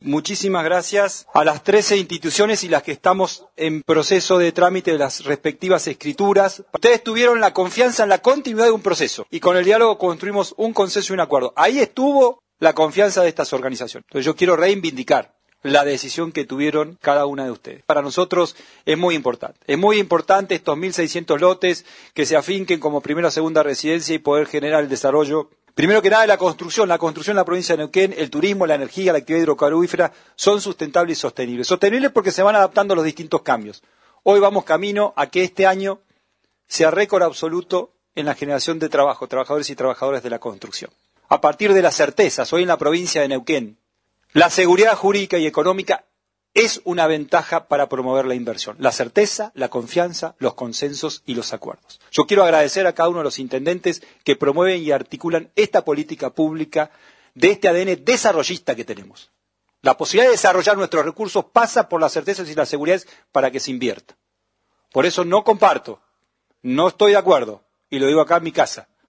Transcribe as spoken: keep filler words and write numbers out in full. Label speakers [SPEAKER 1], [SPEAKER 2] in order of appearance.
[SPEAKER 1] Muchísimas gracias a las trece instituciones y las que estamos en proceso de trámite de las respectivas escrituras. Ustedes tuvieron la confianza en la continuidad de un proceso y con el diálogo construimos un consenso y un acuerdo. Ahí estuvo la confianza de estas organizaciones. Entonces yo quiero reivindicar la decisión que tuvieron cada una de ustedes. Para nosotros es muy importante. Es muy importante estos mil seiscientos lotes que se afinquen como primera o segunda residencia y poder generar el desarrollo. Primero que nada, la construcción. La construcción en la provincia de Neuquén, el turismo, la energía, la actividad hidrocarburífera son sustentables y sostenibles. Sostenibles porque se van adaptando a los distintos cambios. Hoy vamos camino a que este año sea récord absoluto en la generación de trabajo, trabajadores y trabajadoras de la construcción. A partir de las certezas, hoy en la provincia de Neuquén, la seguridad jurídica y económica es una ventaja para promover la inversión. La certeza, la confianza, los consensos y los acuerdos. Yo quiero agradecer a cada uno de los intendentes que promueven y articulan esta política pública de este A D N desarrollista que tenemos. La posibilidad de desarrollar nuestros recursos pasa por las certezas y las seguridades para que se invierta. Por eso no comparto, no estoy de acuerdo, y lo digo acá en mi casa,